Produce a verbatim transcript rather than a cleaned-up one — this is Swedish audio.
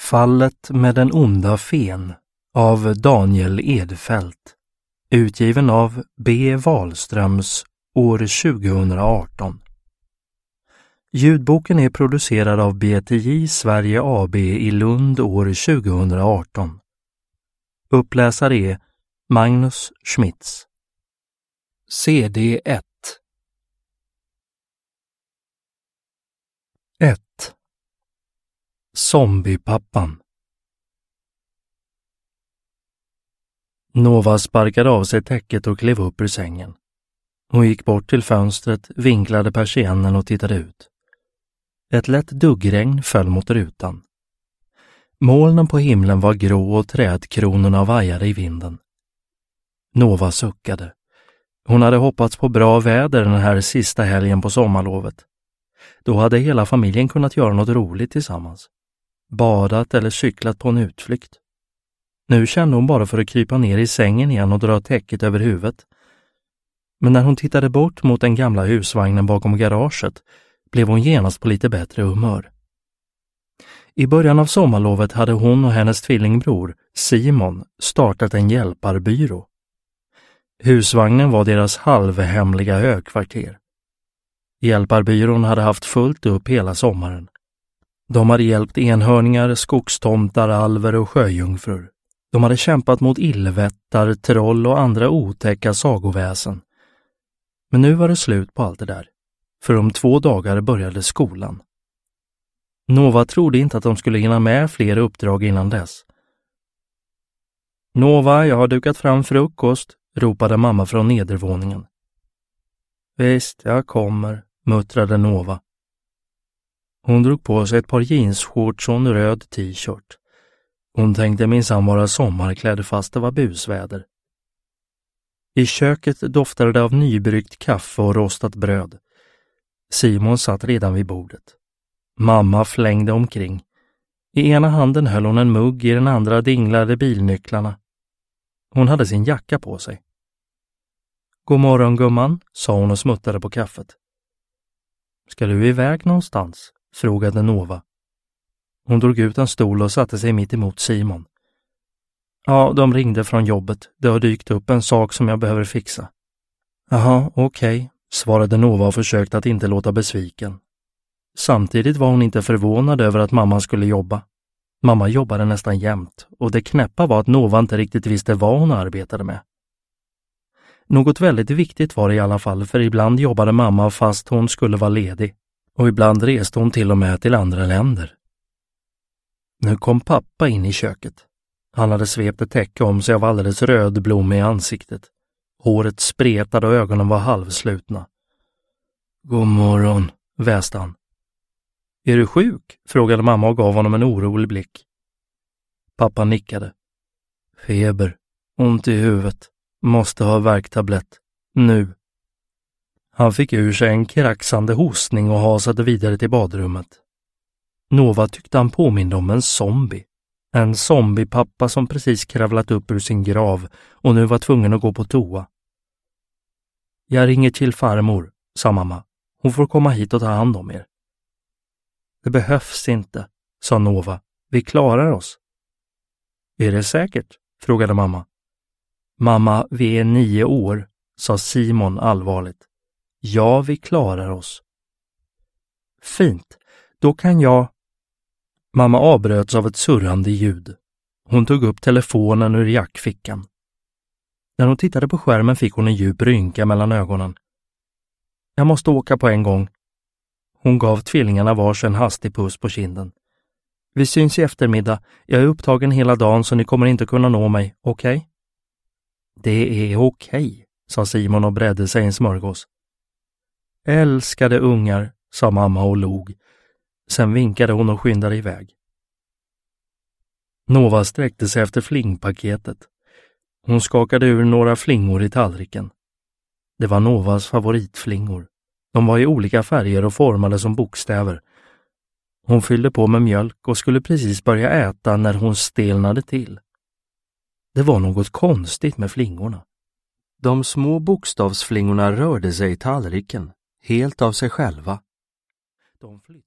Fallet med den onda fen av Daniel Edfelt, utgiven av B. Wahlströms år tjugohundraarton. Ljudboken är producerad av B T J Sverige A B i Lund år tjugohundraarton. Uppläsare är Magnus Schmitz. C D ett. ett. Zombiepappan. Nova sparkade av sig täcket och klev upp ur sängen. Hon gick bort till fönstret, vinklade persiennen och tittade ut. Ett lätt duggregn föll mot rutan. Molnen på himlen var grå och trädkronorna vajade i vinden. Nova suckade. Hon hade hoppats på bra väder den här sista helgen på sommarlovet. Då hade hela familjen kunnat göra något roligt tillsammans. Badat eller cyklat på en utflykt. Nu kände hon bara för att krypa ner i sängen igen och dra täcket över huvudet. Men när hon tittade bort mot den gamla husvagnen bakom garaget blev hon genast på lite bättre humör. I början av sommarlovet hade hon och hennes tvillingbror Simon startat en hjälparbyrå. Husvagnen var deras halvhemliga högkvarter. Hjälparbyrån hade haft fullt upp hela sommaren. De hade hjälpt enhörningar, skogstomtar, alver och sjöjungfrur. De hade kämpat mot illvättar, troll och andra otäcka sagoväsen. Men nu var det slut på allt det där. För om två dagar började skolan. Nova trodde inte att de skulle hinna med fler uppdrag innan dess. Nova, jag har dukat fram frukost, ropade mamma från nedervåningen. Visst, jag kommer, muttrade Nova. Hon drog på sig ett par jeansshorts och en röd t-shirt. Hon tänkte minsann vara sommarklädd fast det var busväder. I köket doftade det av nybryggt kaffe och rostat bröd. Simon satt redan vid bordet. Mamma flängde omkring. I ena handen höll hon en mugg, i den andra dinglade bilnycklarna. Hon hade sin jacka på sig. God morgon, gumman, sa hon och smuttade på kaffet. Ska du iväg någonstans? Frågade Nova. Hon drog ut en stol och satte sig mitt emot Simon. Ja, de ringde från jobbet. Det har dykt upp en sak som jag behöver fixa. Jaha, okej, okay, svarade Nova och försökte att inte låta besviken. Samtidigt var hon inte förvånad över att mamma skulle jobba. Mamma jobbade nästan jämt och det knäppa var att Nova inte riktigt visste vad hon arbetade med. Något väldigt viktigt var det i alla fall, för ibland jobbade mamma fast hon skulle vara ledig. Och ibland reste hon till och med till andra länder. Nu kom pappa in i köket. Han hade svept ett täcke om sig av alldeles röd blom i ansiktet. Håret spretade och ögonen var halvslutna. God morgon, väste han. Är du sjuk? Frågade mamma och gav honom en orolig blick. Pappa nickade. Feber, ont i huvudet, måste ha värktablett, nu. Han fick ur sig en kraxande hostning och hasade vidare till badrummet. Nova tyckte han påminde om en zombie. En zombiepappa som precis kravlat upp ur sin grav och nu var tvungen att gå på toa. Jag ringer till farmor, sa mamma. Hon får komma hit och ta hand om er. Det behövs inte, sa Nova. Vi klarar oss. Är det säkert? Frågade mamma. Mamma, vi är nio år, sa Simon allvarligt. Ja, vi klarar oss. Fint, då kan jag... Mamma avbröts av ett surrande ljud. Hon tog upp telefonen ur jackfickan. När hon tittade på skärmen fick hon en djup rynka mellan ögonen. Jag måste åka på en gång. Hon gav tvillingarna vars en hastig puss på kinden. Vi syns i eftermiddag. Jag är upptagen hela dagen så ni kommer inte kunna nå mig, okej? Okay? Det är okej, okay, sa Simon och bredde sig en smörgås. Älskade ungar, sa mamma och log. Sen vinkade hon och skyndade iväg. Nova sträckte sig efter flingpaketet. Hon skakade ur några flingor i tallriken. Det var Novas favoritflingor. De var i olika färger och formade som bokstäver. Hon fyllde på med mjölk och skulle precis börja äta när hon stelnade till. Det var något konstigt med flingorna. De små bokstavsflingorna rörde sig i tallriken, helt av sig själva. De flyttade